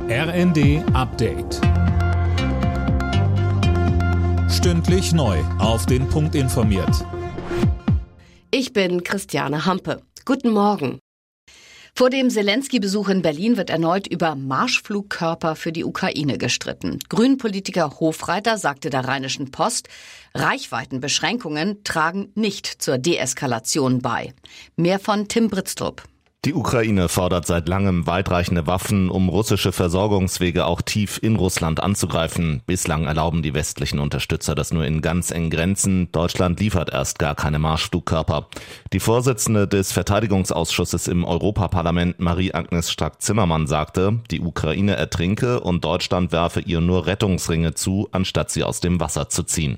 RND Update. Stündlich neu auf den Punkt informiert. Ich bin Christiane Hampe. Guten Morgen. Vor dem Zelensky-Besuch in Berlin wird erneut über Marschflugkörper für die Ukraine gestritten. Grünen-Politiker Hofreiter sagte der Rheinischen Post, Reichweitenbeschränkungen tragen nicht zur Deeskalation bei. Mehr von Tim Britztrup. Die Ukraine fordert seit langem weitreichende Waffen, um russische Versorgungswege auch tief in Russland anzugreifen. Bislang erlauben die westlichen Unterstützer das nur in ganz engen Grenzen. Deutschland liefert erst gar keine Marschflugkörper. Die Vorsitzende des Verteidigungsausschusses im Europaparlament, Marie-Agnes Strack-Zimmermann, sagte, die Ukraine ertrinke und Deutschland werfe ihr nur Rettungsringe zu, anstatt sie aus dem Wasser zu ziehen.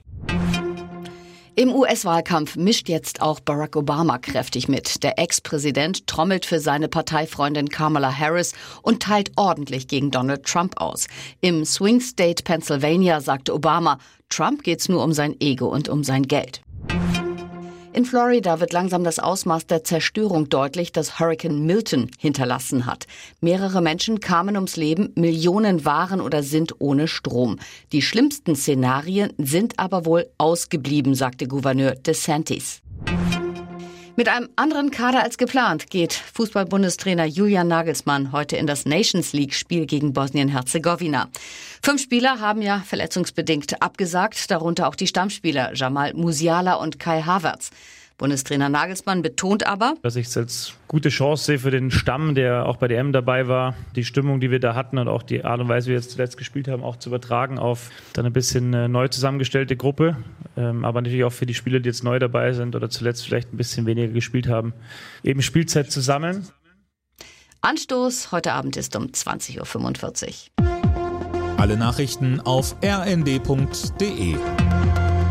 Im US-Wahlkampf mischt jetzt auch Barack Obama kräftig mit. Der Ex-Präsident trommelt für seine Parteifreundin Kamala Harris und teilt ordentlich gegen Donald Trump aus. Im Swing State Pennsylvania sagte Obama, Trump geht's nur um sein Ego und um sein Geld. In Florida wird langsam das Ausmaß der Zerstörung deutlich, das Hurrikan Milton hinterlassen hat. Mehrere Menschen kamen ums Leben, Millionen waren oder sind ohne Strom. Die schlimmsten Szenarien sind aber wohl ausgeblieben, sagte Gouverneur DeSantis. Mit einem anderen Kader als geplant geht Fußball-Bundestrainer Julian Nagelsmann heute in das Nations-League-Spiel gegen Bosnien-Herzegowina. 5 Spieler haben ja verletzungsbedingt abgesagt, darunter auch die Stammspieler Jamal Musiala und Kai Havertz. Bundestrainer Nagelsmann betont aber, dass ich es als gute Chance sehe für den Stamm, der auch bei der EM dabei war, die Stimmung, die wir da hatten und auch die Art und Weise, wie wir jetzt zuletzt gespielt haben, auch zu übertragen auf dann ein bisschen neu zusammengestellte Gruppe. Aber natürlich auch für die Spieler, die jetzt neu dabei sind oder zuletzt vielleicht ein bisschen weniger gespielt haben, eben Spielzeit zu sammeln. Anstoß heute Abend ist um 20:45 Uhr. Alle Nachrichten auf rnd.de.